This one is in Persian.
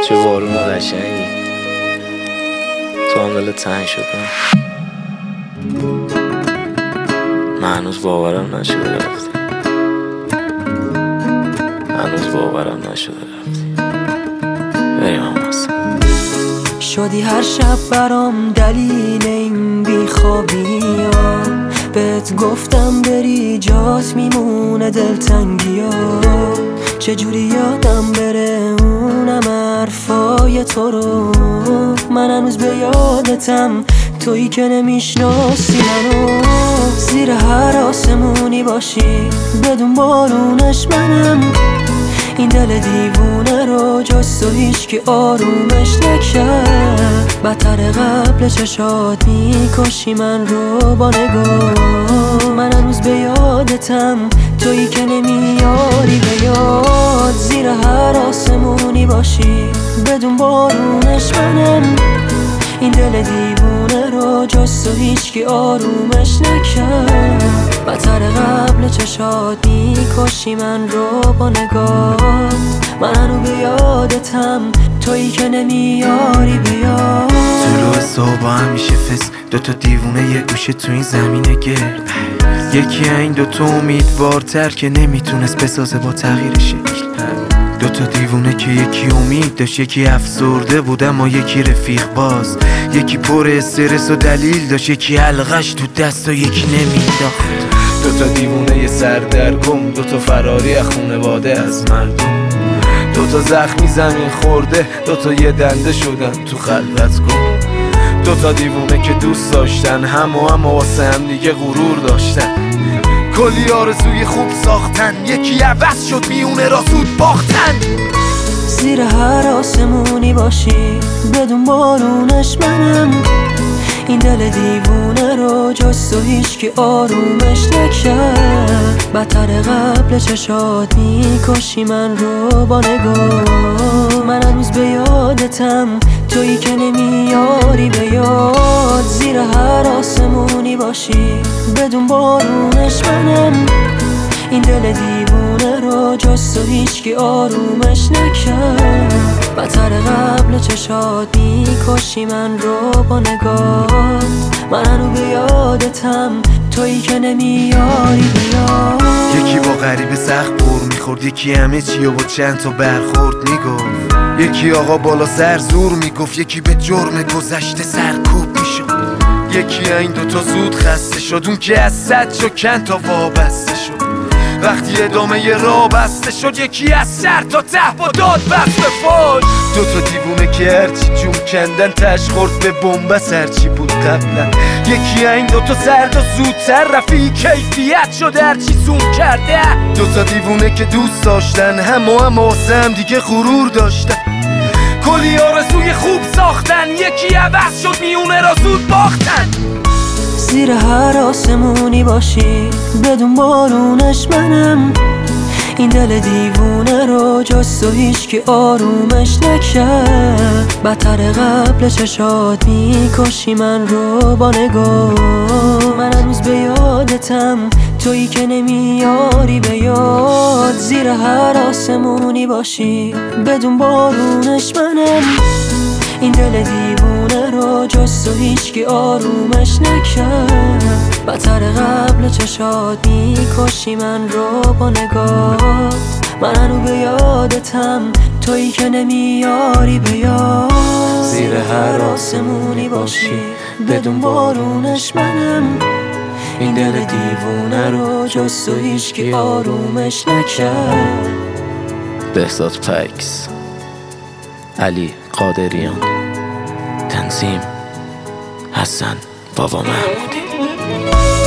چه بارون قشنگی، تو هم دلت تنگ شد. من هنوز باورم نشده رفتی، هنوز باورم نشده رفتی. بریم هم شدی هر شب برام دلیل این بیخوابی ها. بهت گفتم بری جات میمونه دلتنگی ها. چجوری یادم بره اونم حرفای تو رو. من هنوز به یادتم، تویی که نمیشناسی منو. زیر هر آسمونی باشی بدون بارونش منم. این دل دیوونه رو جز تو هیچکی آرومش نکرد. بدتر قبل چشات میکشی من رو با نگاه. من هنوز به یادتم، تویی که نمیاری به یاد. زیر هر آسمونی باشی بدون بارونش منم. این دل دیوونه رو جز تو هیچکی آرومش نکرد. بدتر قبل چشات میکشی من رو با نگاه. من هنوز به یادتم، تویی که نمیاری بیاد. طلوع صبح همیشه فس، دوتا دیوونه یه گوشه تو این زمین گرد. یکی این دوتا امیدوارتر که نمیتونست بسازه با تغییر شکل. دوتا دیوونه که یکی امید داشت، یکی افسرده بود اما یکی رفیق باز. یکی پر استرس و دلیل داشت، یکی حلقش تو دست و یکی نمیداخت. دوتا دیوونه یه سردرگم، دوتا فراری از خونواده از مردم. دوتا زخمی زمین خورده، دوتا یه دنده شدن تو خلوت گم. دوتا دیوونه که دوست داشتن اما واسه هم دیگه غرور داشتن. کلی آرزوی خوب ساختن، یکی عوض شد میونه را زود باختن. زیر هر آسمونی باشی بدون بارونش منم. این دل دیوونه رو جز تو هیچکی آرومش نکرد. بدتر قبل چشات میکشی من رو با نگاه. من هنوز به یادتم، تویی که نمیاری به یاد. زیر هر آسمونی باشی بدون بارونش منم. این دل دیوونه رو جز تو هیچکی آرومش نکرد. بدتر قبل چشات میکشی من رو با نگاه. من هنوز به یادتم، تویی که نمیاری بیاد. یکی با غریب سخت بور میخورد، یکی همه چی و با چند تا برخورد میگفت. یکی آقا بالا سر زور میگفت، یکی به جرم گذشته سرکوب میشد. یکی این دوتا زود خسته شد، اون که از صد شد کن تا وابسته شد. وقتی ادامه ی راه بسته شد، یکی از سر تا ته با داد بست به فاش. دوتا دیوونه که هرچی جون کندن تش خورد به بنبست هرچی بود قبلا. یکی این دوتا سرد و زودتر رفیق کیفیت شد هرچی زوم کرده. دوتا دیوونه که دوست داشتن اما واسه هم دیگه غرور داشتن. کلی آرزوی خوب ساختن، یکی عوض شد میونه را زود باختن. زیر هر آسمونی باشی بدون بارونش منم. این دل دیوونه رو جز تو هیچکی آرومش نکرد. بدتر قبل چشات میکشی من رو با نگاه. من هنوز به یادتم، تویی که نمیاری به یاد. زیر هر آسمونی باشی بدون بارونش منم. این دل دیوونه رو جز تو هیچکی آرومش نکرد. بدتر قبل چشات میکشی من رو با نگاه. من هنوز به یادتم، تویی که نمیاری به یاد. زیر هر آسمونی باشی بدون بارونش منم. این دل دیوونه رو جز تو هیچکی آرومش نکرد. بهزاد پکس، علی قادریان، تنظیم حسن بابا محمودی.